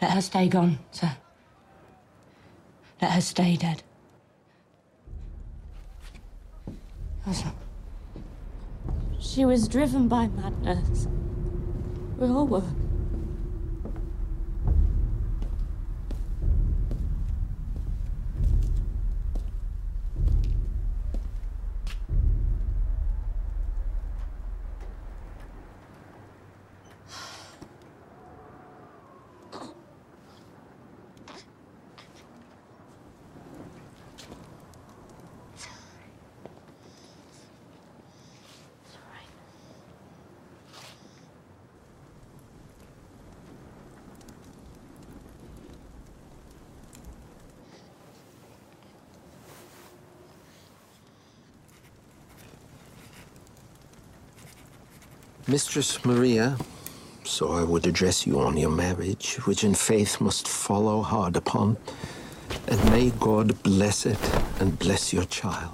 Let her stay gone, sir. Let her stay dead. Elsa. She was driven by madness. We all were. Mistress Maria, so I would address you on your marriage, which in faith must follow hard upon, and may God bless it and bless your child.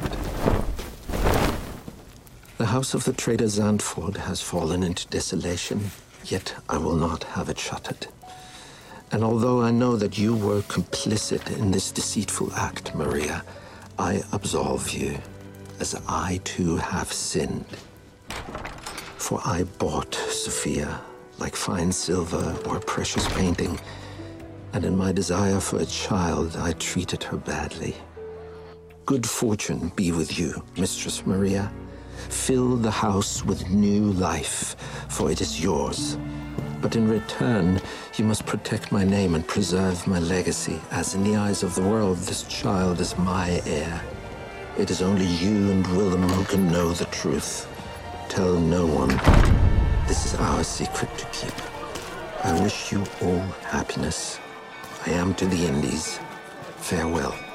The house of the trader Zandvoort has fallen into desolation, yet I will not have it shuttered. And although I know that you were complicit in this deceitful act, Maria, I absolve you, as I too have sinned. For I bought Sophia like fine silver or precious painting, and in my desire for a child, I treated her badly. Good fortune be with you, Mistress Maria. Fill the house with new life, for it is yours. But in return, you must protect my name and preserve my legacy, as in the eyes of the world, this child is my heir. It is only you and Willem who can know the truth. Tell no one. This is our secret to keep. I wish you all happiness. I am to the Indies. Farewell.